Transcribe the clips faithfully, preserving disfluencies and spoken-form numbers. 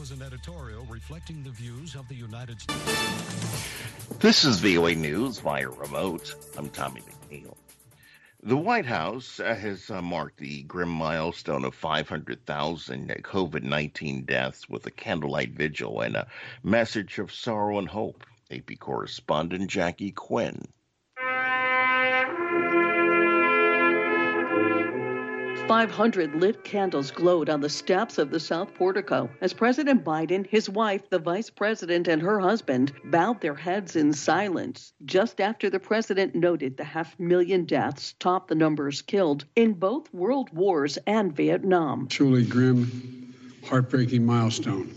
was an editorial reflecting the views of the United States. This is V O A News via remote. I'm Tommy McNeil. The White House uh, has uh, marked the grim milestone of five hundred thousand COVID nineteen deaths with a candlelight vigil and a message of sorrow and hope. A P correspondent Jackie Quinn. five hundred lit candles glowed on the steps of the South Portico as President Biden, his wife, the vice president, and her husband bowed their heads in silence just after the president noted the half million deaths topped the numbers killed in both world wars and Vietnam. Truly grim, heartbreaking milestone.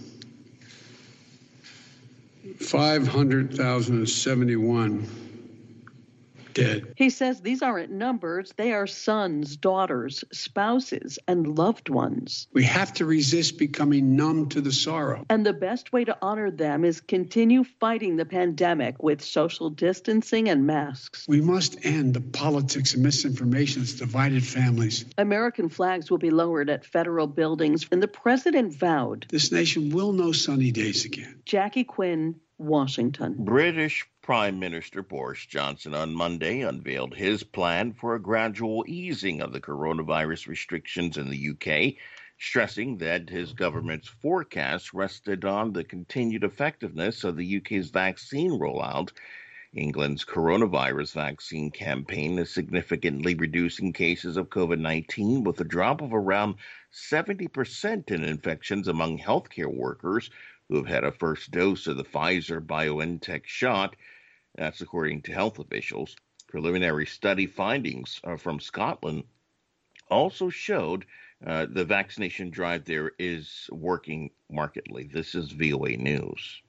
five hundred thousand seventy-one dead. He says these aren't numbers, they are sons, daughters, spouses, and loved ones. We have to resist becoming numb to the sorrow. And the best way to honor them is continue fighting the pandemic with social distancing and masks. We must end the politics and misinformation that's divided families. American flags will be lowered at federal buildings, and the president vowed this nation will know sunny days again. Jackie Quinn, Washington. British Prime Minister Boris Johnson on Monday unveiled his plan for a gradual easing of the coronavirus restrictions in the U K, stressing that his government's forecast rested on the continued effectiveness of the U K's vaccine rollout. England's coronavirus vaccine campaign is significantly reducing cases of COVID nineteen, with a drop of around seventy percent in infections among healthcare workers who have had a first dose of the Pfizer-BioNTech shot. That's according to health officials. Preliminary study findings uh, from Scotland also showed uh, the vaccination drive there is working markedly. This is V O A News.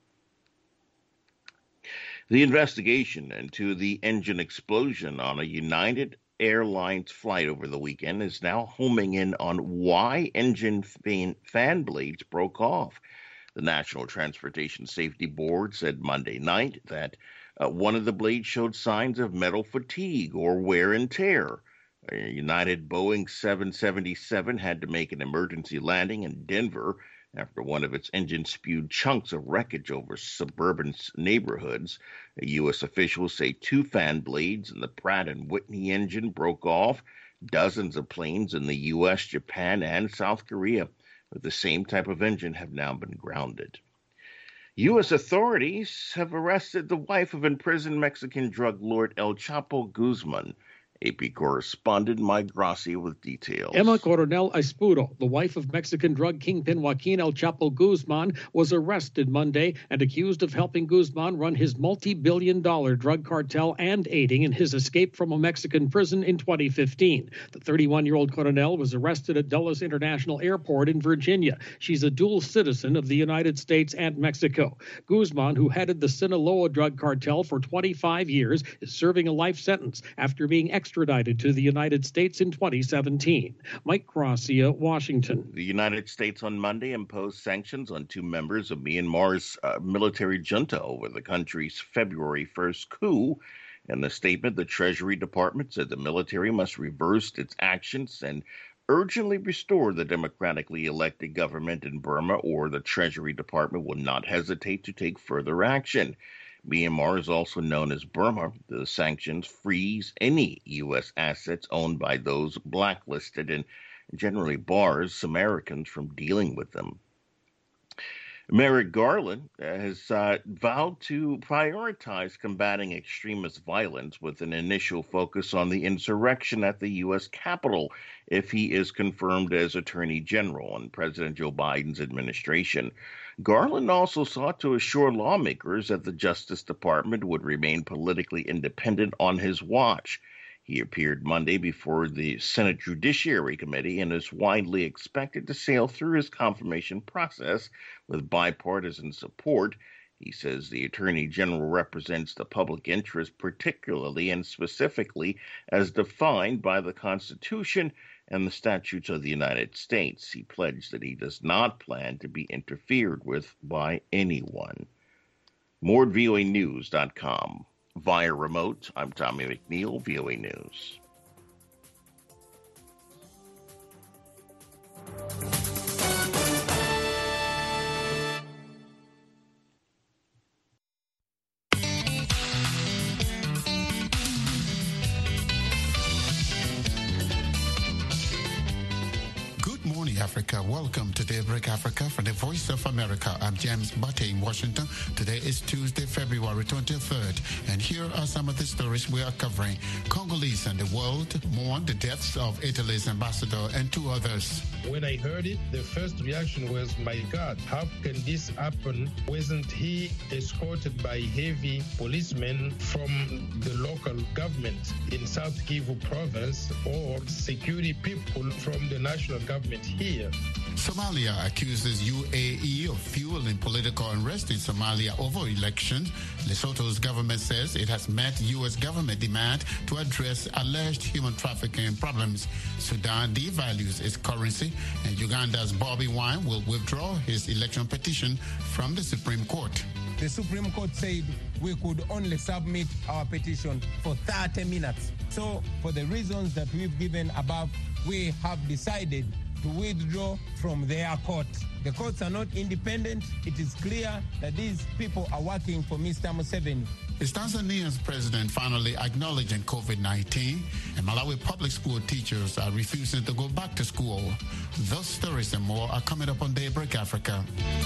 The investigation into the engine explosion on a United Airlines flight over the weekend is now homing in on why engine fan, fan blades broke off. The National Transportation Safety Board said Monday night that uh, one of the blades showed signs of metal fatigue or wear and tear. A United Boeing seven seventy-seven had to make an emergency landing in Denver after one of its engines spewed chunks of wreckage over suburban neighborhoods. U S officials say two fan blades in the Pratt and Whitney engine broke off. Dozens of planes in the U S, Japan, and South Korea with the same type of engine have now been grounded. U S authorities have arrested the wife of imprisoned Mexican drug lord El Chapo Guzman. A P correspondent Mike Grassi with details. Emma Coronel Espuro, the wife of Mexican drug kingpin Joaquin El Chapo Guzman, was arrested Monday and accused of helping Guzman run his multi-billion dollar drug cartel and aiding in his escape from a Mexican prison in twenty fifteen. The thirty-one-year-old Coronel was arrested at Dulles International Airport in Virginia. She's a dual citizen of the United States and Mexico. Guzman, who headed the Sinaloa drug cartel for twenty-five years, is serving a life sentence after being executed extradited to the United States in twenty seventeen. Mike Gracia, Washington. The United States on Monday imposed sanctions on two members of Myanmar's uh, military junta over the country's February first coup. In the statement, the Treasury Department said the military must reverse its actions and urgently restore the democratically elected government in Burma, or the Treasury Department will not hesitate to take further action. Myanmar is also known as Burma. The sanctions freeze any U S assets owned by those blacklisted and generally bars Americans from dealing with them. Merrick Garland has uh, vowed to prioritize combating extremist violence with an initial focus on the insurrection at the U S Capitol if he is confirmed as Attorney General in President Joe Biden's administration. Garland also sought to assure lawmakers that the Justice Department would remain politically independent on his watch. He appeared Monday before the Senate Judiciary Committee and is widely expected to sail through his confirmation process with bipartisan support. He says the Attorney General represents the public interest particularly and specifically as defined by the Constitution and the statutes of the United States. He pledged that he does not plan to be interfered with by anyone. More at V O A News dot com. Via remote, I'm Tommy McNeil, V O A News. Africa. Welcome to Daybreak Africa from the Voice of America. I'm James Butte in Washington. Today is Tuesday, February twenty-third, and here are some of the stories we are covering. Congolese and the world mourn the deaths of Italy's ambassador and two others. When I heard it, the first reaction was, my God, how can this happen? Wasn't he escorted by heavy policemen from the local government in South Kivu province or security people from the national government here? Somalia accuses U A E of fueling political unrest in Somalia over elections. Lesotho's government says it has met U S government demand to address alleged human trafficking problems. Sudan devalues its currency, and Uganda's Bobby Wine will withdraw his election petition from the Supreme Court. The Supreme Court said we could only submit our petition for thirty minutes. So, for the reasons that we've given above, we have decided to withdraw from their court. The courts are not independent. It is clear that these people are working for Mister Museveni. Is Tanzania's president finally acknowledging COVID nineteen? And Malawi public school teachers are refusing to go back to school. Those stories and more are coming up on Daybreak Africa.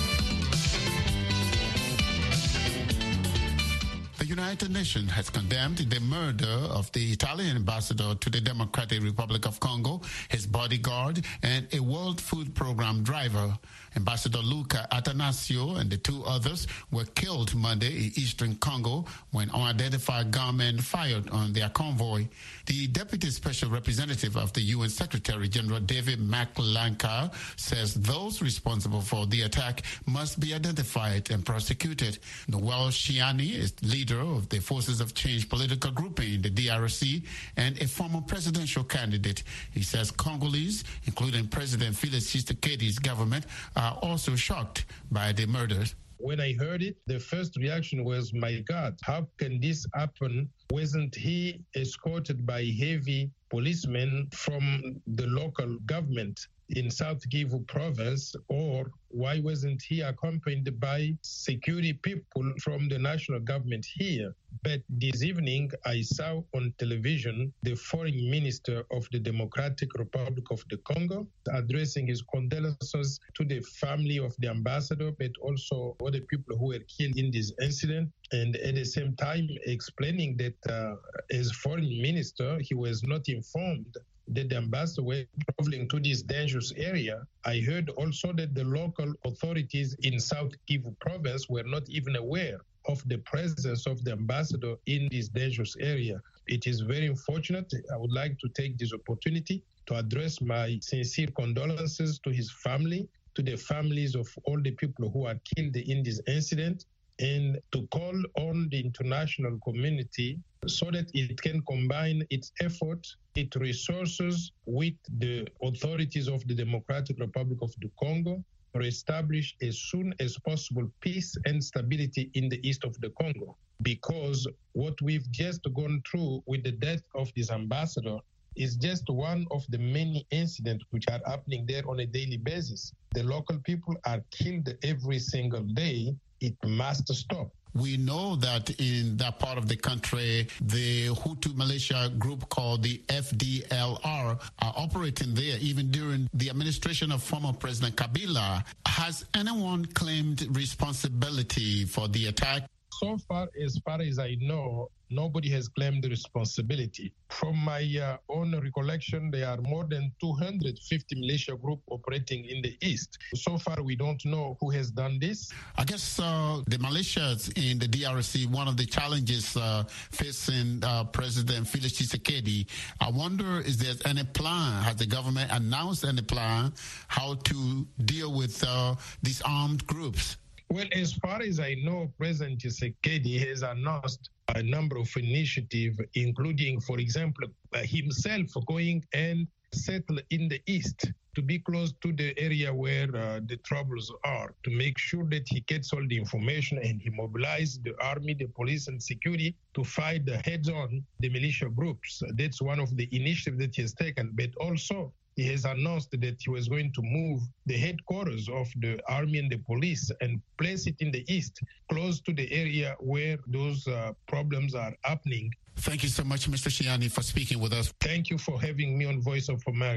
The United Nations has condemned the murder of the Italian ambassador to the Democratic Republic of Congo, his bodyguard, and a World Food Program driver. Ambassador Luca Atanasio and the two others were killed Monday in eastern Congo when unidentified gunmen fired on their convoy. The Deputy Special Representative of the U N Secretary General David McLanka says those responsible for the attack must be identified and prosecuted. Noel Shiani is leader of the Forces of Change political grouping in the D R C and a former presidential candidate. He says Congolese, including President Felix Tshisekedi's government, are also shocked by the murders. When I heard it, the first reaction was, my God, how can this happen? Wasn't he escorted by heavy policemen from the local government in South Kivu province, or why wasn't he accompanied by security people from the national government here? But this evening, I saw on television the foreign minister of the Democratic Republic of the Congo addressing his condolences to the family of the ambassador, but also other people who were killed in this incident. And at the same time, explaining that uh, as foreign minister, he was not informed that the ambassador were traveling to this dangerous area. I heard also that the local authorities in South Kivu province were not even aware of the presence of the ambassador in this dangerous area. It is very unfortunate. I would like to take this opportunity to address my sincere condolences to his family, to the families of all the people who are killed in this incident, and to call on the international community so that it can combine its effort, its resources with the authorities of the Democratic Republic of the Congo to establish as soon as possible peace and stability in the east of the Congo. Because what we've just gone through with the death of this ambassador is just one of the many incidents which are happening there on a daily basis. The local people are killed every single day. It must stop. We know that in that part of the country, the Hutu militia group called the F D L R are operating there even during the administration of former President Kabila. Has anyone claimed responsibility for the attack? So far, as far as I know, nobody has claimed the responsibility. From my uh, own recollection, there are more than two hundred fifty militia groups operating in the east. So far, we don't know who has done this. I guess uh, the militias in the D R C, one of the challenges uh, facing uh, President Felix Tshisekedi, I wonder, is there any plan? Has the government announced any plan how to deal with uh, these armed groups? Well, as far as I know, President Tshisekedi has announced a number of initiatives, including, for example, uh, himself going and settle in the east to be close to the area where uh, the troubles are, to make sure that he gets all the information and he mobilizes the army, the police, and security to fight the heads-on the militia groups. That's one of the initiatives that he has taken. But also, he has announced that he was going to move the headquarters of the army and the police and place it in the east, close to the area where those uh, problems are happening. Thank you so much, Mister Shiani, for speaking with us. Thank you for having me on Voice of America.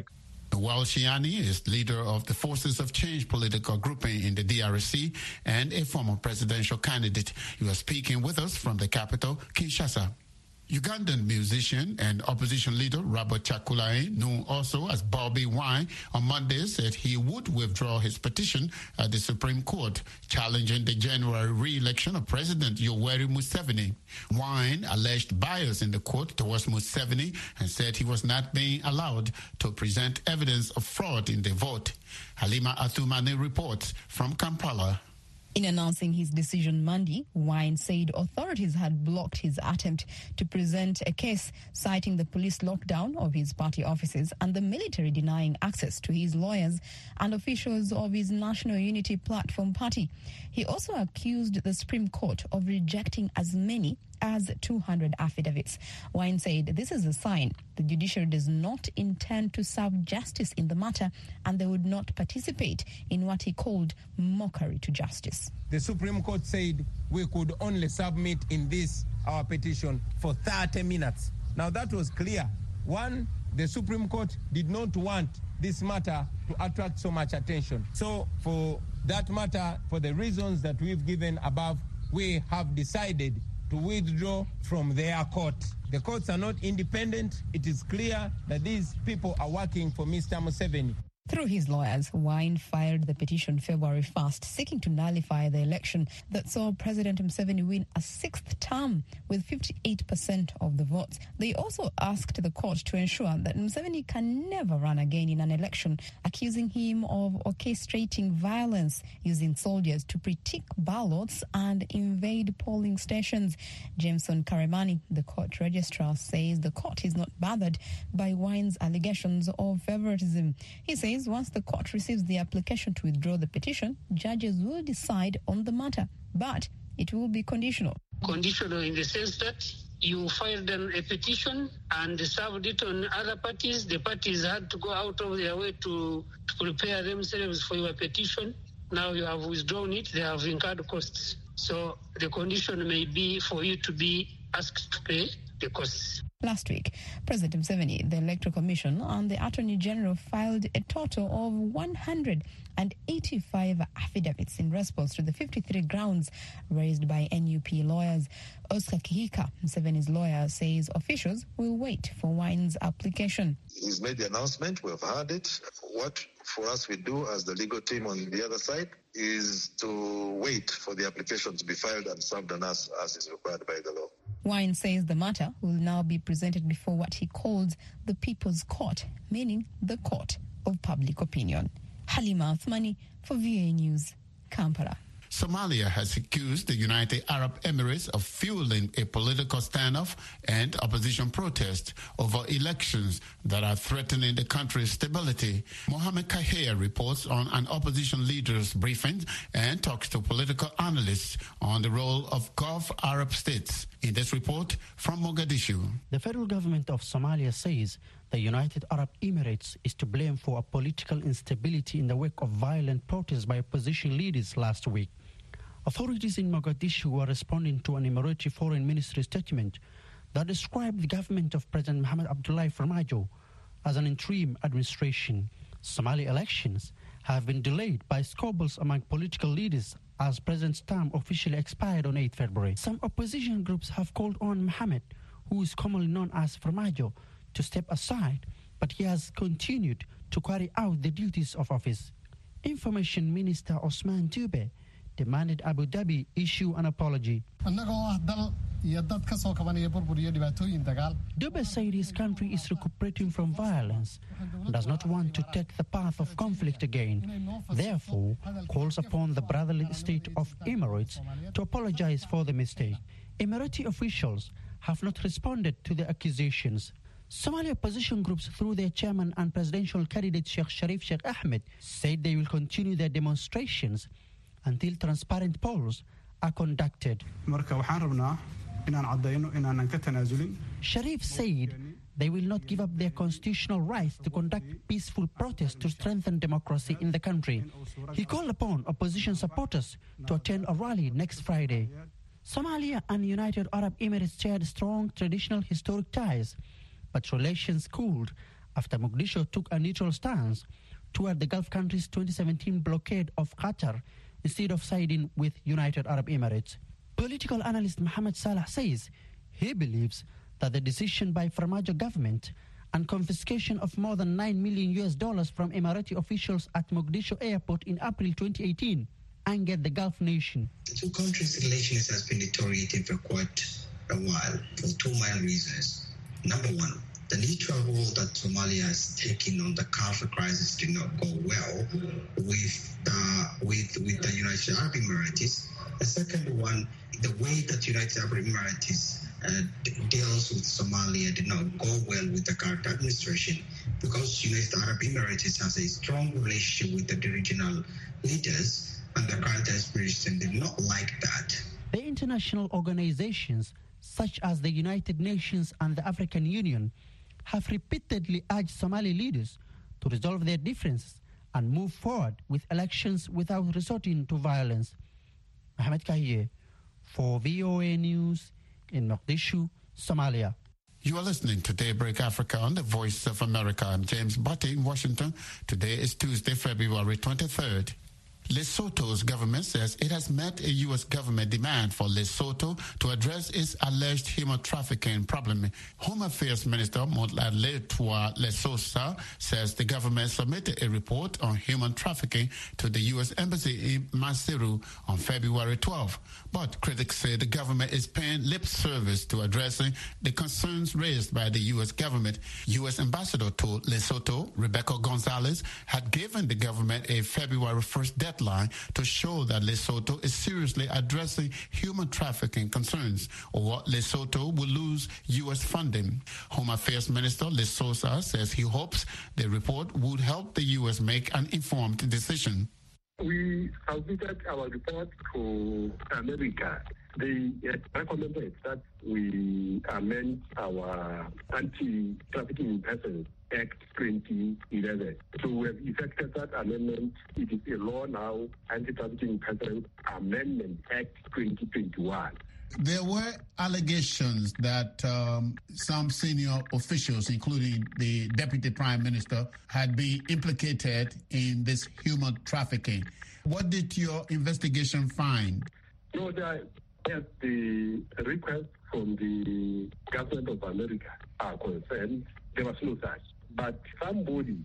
Noel Shiani is leader of the Forces of Change political grouping in the D R C and a former presidential candidate. He was speaking with us from the capital, Kinshasa. Ugandan musician and opposition leader Robert Chakulai, known also as Bobby Wine, on Monday said he would withdraw his petition at the Supreme Court challenging the January re-election of President Yoweri Museveni. Wine alleged bias in the court towards Museveni and said he was not being allowed to present evidence of fraud in the vote. Halima Athumani reports from Kampala. In announcing his decision Monday, Wine said authorities had blocked his attempt to present a case, citing the police lockdown of his party offices and the military denying access to his lawyers and officials of his National Unity Platform party. He also accused the Supreme Court of rejecting as many as two hundred affidavits. Wine said this is a sign the judiciary does not intend to serve justice in the matter and they would not participate in what he called mockery to justice. The Supreme Court said we could only submit in this, our petition, for thirty minutes. Now that was clear. One, the Supreme Court did not want this matter to attract so much attention. So for that matter, for the reasons that we've given above, we have decided to withdraw from their court. The courts are not independent. It is clear that these people are working for Mister Museveni. Through his lawyers, Wine filed the petition February first, seeking to nullify the election that saw President Museveni win a sixth term with fifty-eight percent of the votes. They also asked the court to ensure that Museveni can never run again in an election, accusing him of orchestrating violence, using soldiers to critique ballots and invade polling stations. Jameson Karemani, the court registrar, says the court is not bothered by Wine's allegations of favoritism. He says once the court receives the application to withdraw the petition, judges will decide on the matter, but it will be conditional. Conditional in the sense that you filed an, a petition and served it on other parties. The parties had to go out of their way to, to prepare themselves for your petition. Now you have withdrawn it, they have incurred costs. So the condition may be for you to be asked to pay the costs. Last week, President Museveni, the Electoral Commission, and the Attorney General filed a total of one hundred eighty-five affidavits in response to the fifty-three grounds raised by N U P lawyers. Oscar Kihika, Museveni's lawyer, says officials will wait for Wine's application. He's made the announcement, we've heard it. What for us we do as the legal team on the other side is to wait for the application to be filed and served on us as is required by the law. Wine says the matter will now be presented before what he calls the People's Court, meaning the Court of Public Opinion. Halima Athmani for V A News, Kampala. Somalia has accused the United Arab Emirates of fueling a political standoff and opposition protest over elections that are threatening the country's stability. Mohammed Kahir reports on an opposition leader's briefing and talks to political analysts on the role of Gulf Arab states. In this report from Mogadishu. The federal government of Somalia says the United Arab Emirates is to blame for a political instability in the wake of violent protests by opposition leaders last week. Authorities in Mogadishu were responding to an Emirati foreign ministry statement that described the government of President Mohamed Abdullahi Farmajo as an interim administration. Somali elections have been delayed by squabbles among political leaders as President's term officially expired on the eighth of February. Some opposition groups have called on Mohamed, who is commonly known as Farmajo, to step aside, but he has continued to carry out the duties of office. Information Minister Osman Dube demanded Abu Dhabi issue an apology. Dube said his country is recuperating from violence and does not want to take the path of conflict again. Therefore, calls upon the brotherly state of Emirates to apologize for the mistake. Emirati officials have not responded to the accusations. Somali opposition groups, through their chairman and presidential candidate Sheikh Sharif Sheikh Ahmed, said they will continue their demonstrations until transparent polls are conducted. Sharif said they will not give up their constitutional right to conduct peaceful protests to strengthen democracy in the country. He called upon opposition supporters to attend a rally next Friday. Somalia and United Arab Emirates shared strong traditional historic ties, but relations cooled after Mogadishu took a neutral stance toward the Gulf country's twenty seventeen blockade of Qatar instead of siding with United Arab Emirates. Political analyst Mohammed Salah says he believes that the decision by Farmajo government and confiscation of more than nine million U S dollars from Emirati officials at Mogadishu airport in April twenty eighteen angered the Gulf nation. The two countries' relations has been deteriorating for quite a while for two main reasons. Number one, the neutral role that Somalia has taken on the Gulf crisis did not go well with uh, with with the United Arab Emirates. The second one, the way that United Arab Emirates uh, deals with Somalia did not go well with the current administration, because United Arab Emirates has a strong relationship with the regional leaders, and the current administration did not like that. The international organizations such as the United Nations and the African Union have repeatedly urged Somali leaders to resolve their differences and move forward with elections without resorting to violence. Mohamed Kaye for V O A News in Mogadishu, Somalia. You are listening to Daybreak Africa on the Voice of America. I'm James Butte in Washington. Today is Tuesday, February twenty-third. Lesotho's government says it has met a U S government demand for Lesotho to address its alleged human trafficking problem. Home Affairs Minister Motlaletwa Lesosa says the government submitted a report on human trafficking to the U S Embassy in Maseru on February twelfth. But critics say the government is paying lip service to addressing the concerns raised by the U S government. U S Ambassador to Lesotho, Rebecca Gonzalez, had given the government a February first deadline to show that Lesotho is seriously addressing human trafficking concerns, or Lesotho will lose U S funding. Home Affairs Minister Lesosa says he hopes the report would help the U S make an informed decision. We submitted our report to America. They recommended that we amend our Anti-Trafficking in Persons Act twenty eleven. So we have effected that amendment. It is a law now, Anti-Trafficking in Persons Amendment Act twenty twenty-one. There were allegations that um, some senior officials, including the Deputy Prime Minister, had been implicated in this human trafficking. What did your investigation find? No, that as the request from the government of America are concerned, there was no such. But somebody,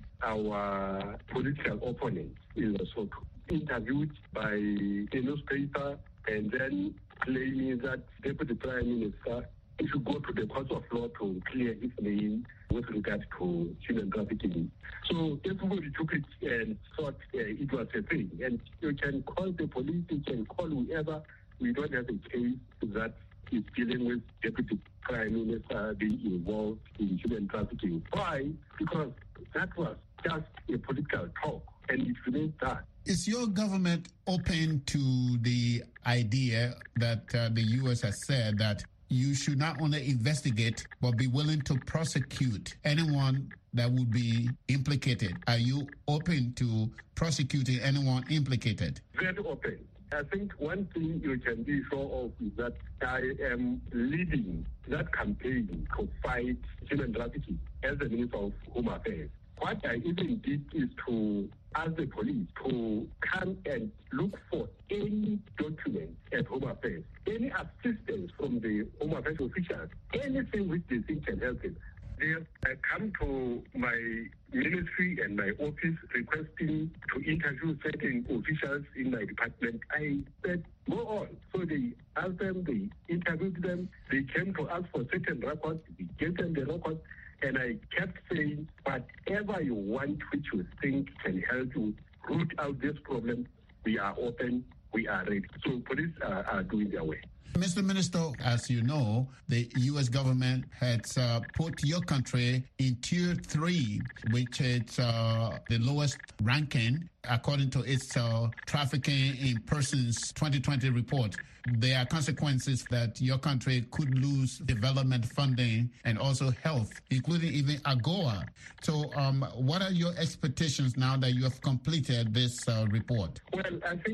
our political opponent in Lesotho, interviewed by a newspaper and then claiming that Deputy Prime Minister should go to the court of law to clear his name with regard to human trafficking. So everybody took it and thought uh, it was a thing. And you can call the police, you can call whoever. We don't have a case that is dealing with Deputy Prime Minister being involved in human trafficking. Why? Because that was just a political talk, and it remains that. Is your government open to the idea that uh, the U S has said that you should not only investigate, but be willing to prosecute anyone that would be implicated? Are you open to prosecuting anyone implicated? Very open. I think one thing you can be sure of is that I am leading that campaign to fight human trafficking as the Minister of Home Affairs. What I even did is to ask the police to come and look for any document at Home Affairs, any assistance from the Home Affairs officials, anything which they think can help them. They have come to my ministry and my office requesting to interview certain officials in my department. I said, go on. So they asked them, they interviewed them, they came to ask for certain records, we gave them the records, and I kept saying, whatever you want which you think can help you root out this problem, we are open, we are ready. So police are, are doing their way. Mister Minister, as you know, the U S government has uh, put your country in tier three, which is uh, the lowest ranking according to its uh, trafficking in persons twenty twenty report. There are consequences that your country could lose development funding and also health, including even AGOA. So um, what are your expectations now that you have completed this uh, report? Well, I think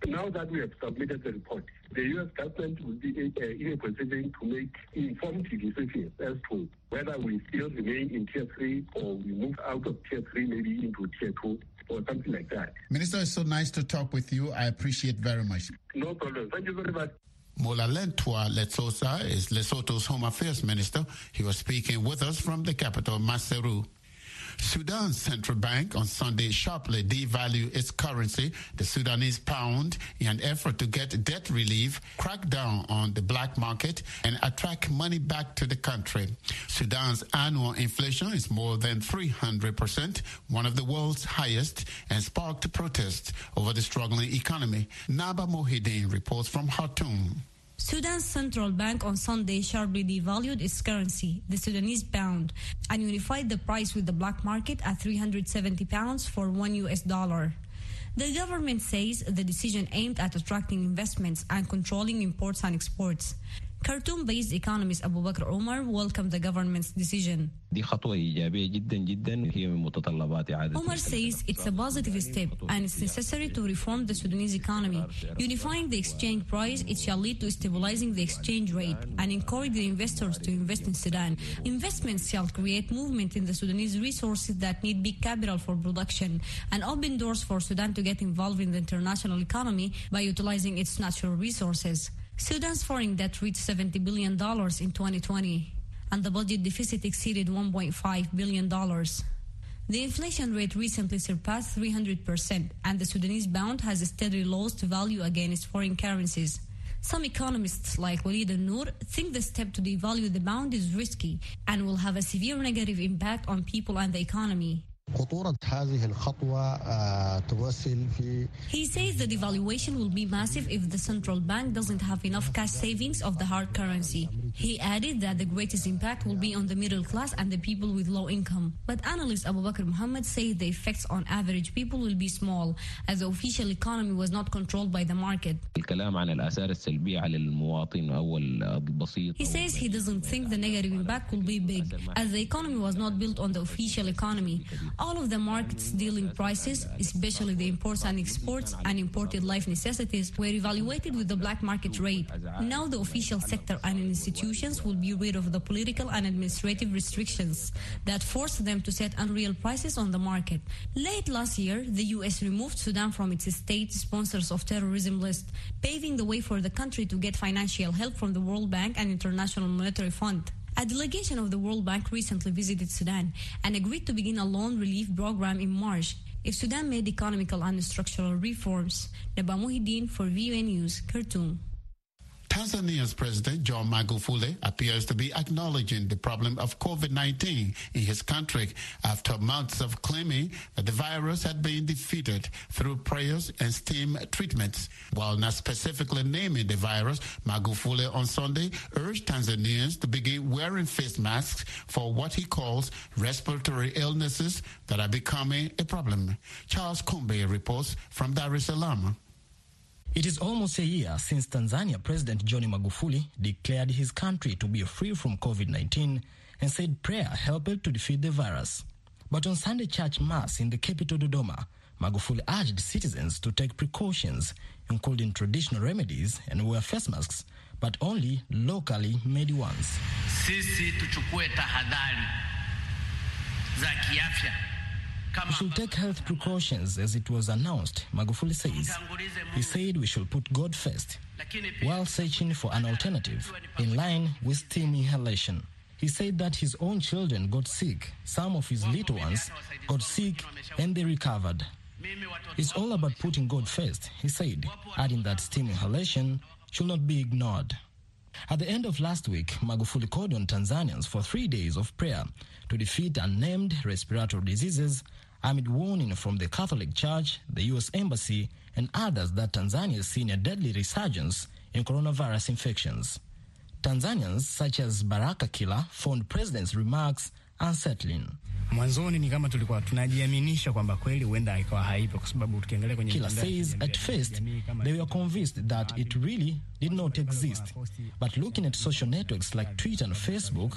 Now that we have submitted the report, the U S government will be uh, in a position to make informed decisions as to whether we still remain in tier three or we move out of tier three, maybe into tier two or something like that. Minister, it's so nice to talk with you. I appreciate very much. No problem. Thank you very much. Molalentwa Letsosa is Lesotho's Home Affairs Minister. He was speaking with us from the capital, Maseru. Sudan's central bank on Sunday sharply devalued its currency, the Sudanese pound, in an effort to get debt relief, crack down on the black market, and attract money back to the country. Sudan's annual inflation is more than three hundred percent, one of the world's highest, and sparked protests over the struggling economy. Naba Mohideen reports from Khartoum. Sudan's central bank on Sunday sharply devalued its currency, the Sudanese pound, and unified the price with the black market at three hundred seventy pounds for one U S dollar. The government says the decision aimed at attracting investments and controlling imports and exports. Khartoum-based economist Abu Bakr Omar welcomed the government's decision. Omar says it's a positive step and it's necessary to reform the Sudanese economy. Unifying the exchange price, it shall lead to stabilizing the exchange rate and encourage the investors to invest in Sudan. Investments shall create movement in the Sudanese resources that need big capital for production and open doors for Sudan to get involved in the international economy by utilizing its natural resources. Sudan's foreign debt reached seventy billion dollars in twenty twenty, and the budget deficit exceeded one point five billion dollars. The inflation rate recently surpassed three hundred percent, and the Sudanese pound has steadily lost value against foreign currencies. Some economists like Walid al-Noor think the step to devalue the pound is risky and will have a severe negative impact on people and the economy. He says the devaluation will be massive if the central bank doesn't have enough cash savings of the hard currency. He added that the greatest impact will be on the middle class and the people with low income. But analyst Abu Bakr Muhammad says the effects on average people will be small, as the official economy was not controlled by the market. He says he doesn't think the negative impact will be big, as the economy was not built on the official economy. All of the market's dealing prices, especially the imports and exports and imported life necessities, were evaluated with the black market rate. Now the official sector and institutions will be rid of the political and administrative restrictions that force them to set unreal prices on the market. Late last year, the U S removed Sudan from its state sponsors of terrorism list, paving the way for the country to get financial help from the World Bank and International Monetary Fund. A delegation of the World Bank recently visited Sudan and agreed to begin a loan relief program in March if Sudan made economical and structural reforms. Naba Mohideen for V U N News, Khartoum. Tanzania's President John Magufuli appears to be acknowledging the problem of COVID nineteen in his country after months of claiming that the virus had been defeated through prayers and steam treatments. While not specifically naming the virus, Magufuli on Sunday urged Tanzanians to begin wearing face masks for what he calls respiratory illnesses that are becoming a problem. Charles Kumbe reports from Dar es Salaam. It is almost a year since Tanzania President John Magufuli declared his country to be free from COVID nineteen and said prayer helped to defeat the virus. But on Sunday church mass in the capital Dodoma, Magufuli urged citizens to take precautions, including traditional remedies and wear face masks, but only locally made ones. Sisi tuchukue tahadhari za kiafya. We should take health precautions as it was announced, Magufuli says. He said we should put God first, while searching for an alternative, in line with steam inhalation. He said that his own children got sick, some of his little ones got sick, and they recovered. It's all about putting God first, he said, adding that steam inhalation should not be ignored. At the end of last week, Magufuli called on Tanzanians for three days of prayer to defeat unnamed respiratory diseases amid warning from the Catholic Church, the U S Embassy, and others that Tanzania is seeing a deadly resurgence in coronavirus infections. Tanzanians such as Baraka Kila found President's remarks unsettling. Mwanzoni ni kama tulikuwa tunajiaminisha kwamba kweli huenda ikawa haipo kwa sababu tukiangalia kwenye Kila says at first they were convinced that it really did not exist, but looking at social networks like Twitter and Facebook,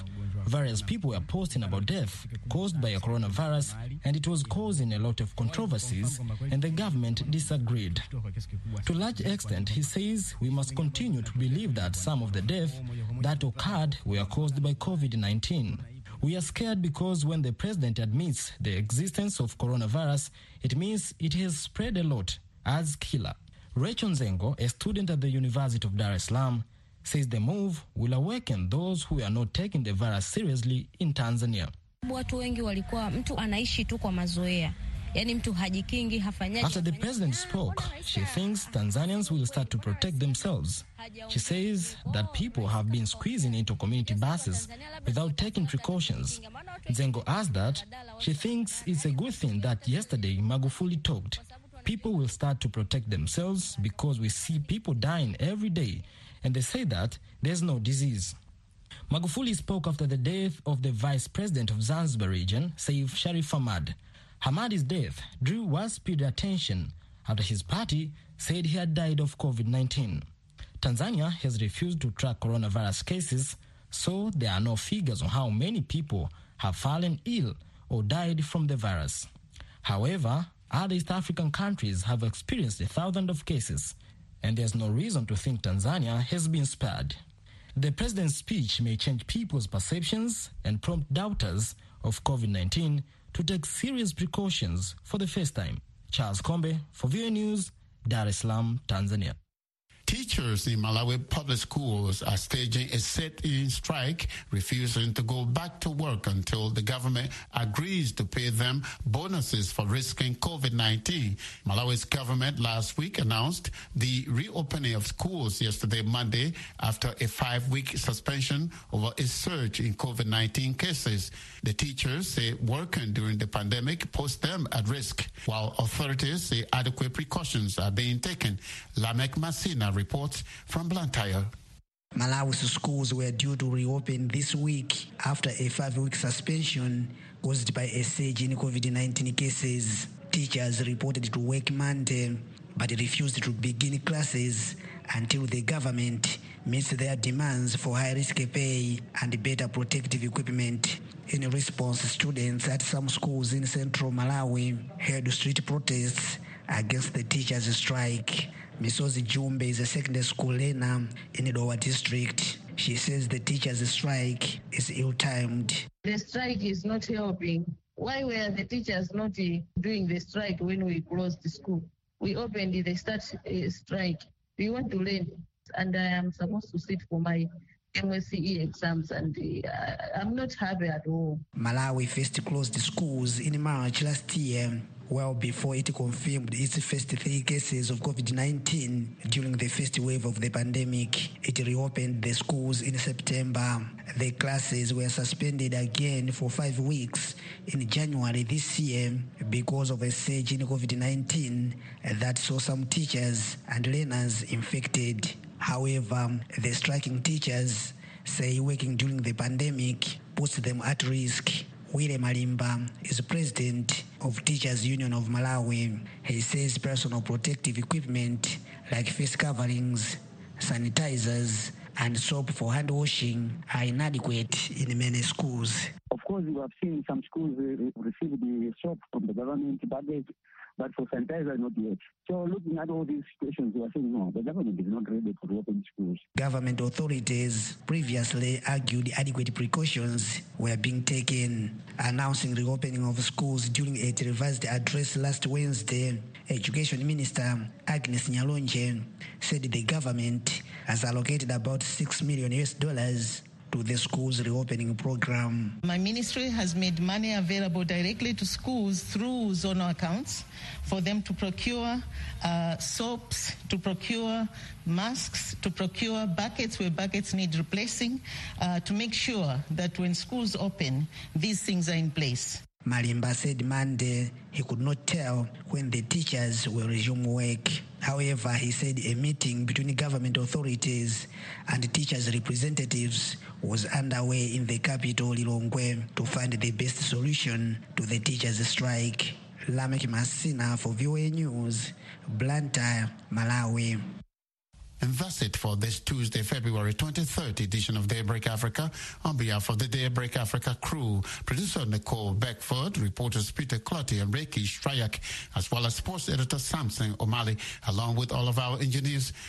Various people were posting about death caused by a coronavirus, and it was causing a lot of controversies, and the government disagreed. To a large extent, he says we must continue to believe that some of the deaths that occurred were caused by COVID nineteen. We are scared because when the president admits the existence of coronavirus, it means it has spread a lot as killer. Rachel Nzengo, a student at the University of Dar es Salaam, says the move will awaken those who are not taking the virus seriously in Tanzania. Watu wengi walikuwa mtu anaishi tu kwa mazoea. Yani mtu hajikingi, hafanyaji. After the president spoke, she thinks Tanzanians will start to protect themselves. She says that people have been squeezing into community buses without taking precautions. Nzengo asked that she thinks it's a good thing that yesterday Magufuli talked. People will start to protect themselves because we see people dying every day, and they say that there's no disease. Magufuli spoke after the death of the vice president of Zanzibar region, Saif Sharif Hamad. Hamadi's death drew widespread attention after his party said he had died of COVID nineteen. Tanzania has refused to track coronavirus cases, so there are no figures on how many people have fallen ill or died from the virus. However, other East African countries have experienced a thousand of cases, and there's no reason to think Tanzania has been spared. The president's speech may change people's perceptions and prompt doubters of COVID nineteen to take serious precautions for the first time. Charles Kombe for V O A News, Dar es Salaam, Tanzania. Teachers in Malawi public schools are staging a sit-in strike, refusing to go back to work until the government agrees to pay them bonuses for risking COVID nineteen. Malawi's government last week announced the reopening of schools yesterday, Monday, after a five-week suspension over a surge in COVID nineteen cases. The teachers say working during the pandemic puts them at risk, while authorities say adequate precautions are being taken. Lamek Masina reports from Blantyre. Malawi's schools were due to reopen this week after a five-week suspension caused by a surge in COVID nineteen cases. Teachers reported to work Monday, but refused to begin classes until the government meets their demands for high-risk pay and better protective equipment. In response, students at some schools in central Malawi held street protests against the teachers' strike. Misozi Jumbe is a secondary school learner in Idowa district. She says the teachers' strike is ill-timed. The strike is not helping. Why were the teachers not doing the strike when we closed the school? We opened the start uh, strike. We want to learn, and I am supposed to sit for my M S C E exams, and uh, I'm not happy at all. Malawi first closed schools in March last year, well before it confirmed its first three cases of COVID nineteen during the first wave of the pandemic. It reopened the schools in September. The classes were suspended again for five weeks in January this year because of a surge in COVID nineteen that saw some teachers and learners infected. However, the striking teachers say working during the pandemic puts them at risk. Wile Malimba is president of Teachers Union of Malawi. He says personal protective equipment like face coverings, sanitizers, and soap for hand washing are inadequate in many schools. Of course, we have seen some schools receive the soap from the government, but they but for sanitizer, not yet. So looking at all these situations, we are saying, no, the government is not ready to reopen schools. Government authorities previously argued adequate precautions were being taken. Announcing reopening of schools during a televised address last Wednesday, Education Minister Agnes Nyalonje said the government has allocated about six million U S dollars to the school's reopening program. My ministry has made money available directly to schools through zonal accounts for them to procure uh, soaps, to procure masks, to procure buckets where buckets need replacing, uh, to make sure that when schools open, these things are in place. Malimba said Monday he could not tell when the teachers will resume work. However, he said a meeting between government authorities and teachers' representatives was underway in the capital, Lilongwe, to find the best solution to the teachers' strike. Lamek Masina for V O A News, Blantyre, Malawi. And that's it for this Tuesday, February twenty-third edition of Daybreak Africa. On behalf of the Daybreak Africa crew, producer Nicole Beckford, reporters Peter Clotty and Reiki Shrayak, as well as sports editor Samson O'Malley, along with all of our engineers,